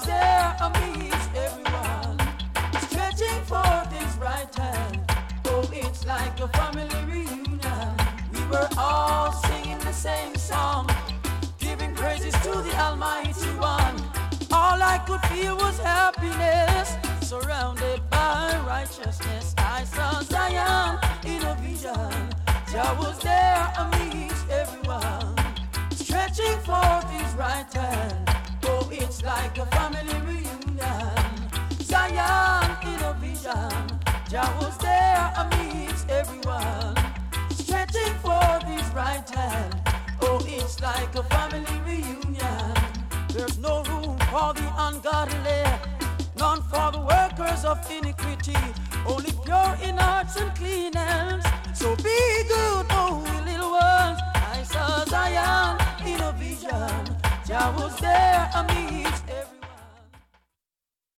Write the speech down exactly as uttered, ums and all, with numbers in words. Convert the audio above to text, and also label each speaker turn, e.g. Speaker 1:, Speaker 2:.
Speaker 1: there amidst everyone, stretching forth his right hand. Oh, it's like a family reunion. We were all singing the same song, giving praises to the Almighty One. All I could feel was happiness, surrounded by righteousness. I saw Zion in a vision. Jah was there amidst everyone, stretching forth his right hand. Oh, it's like a family reunion. Zion in a vision. Jah was there amidst everyone, stretching forth his right hand. Oh, it's like a family reunion. There's no room for the ungodly, none for the workers of iniquity, only pure in hearts and clean hands. So be good, oh little ones. I saw Zion in a vision. Jah was there amidst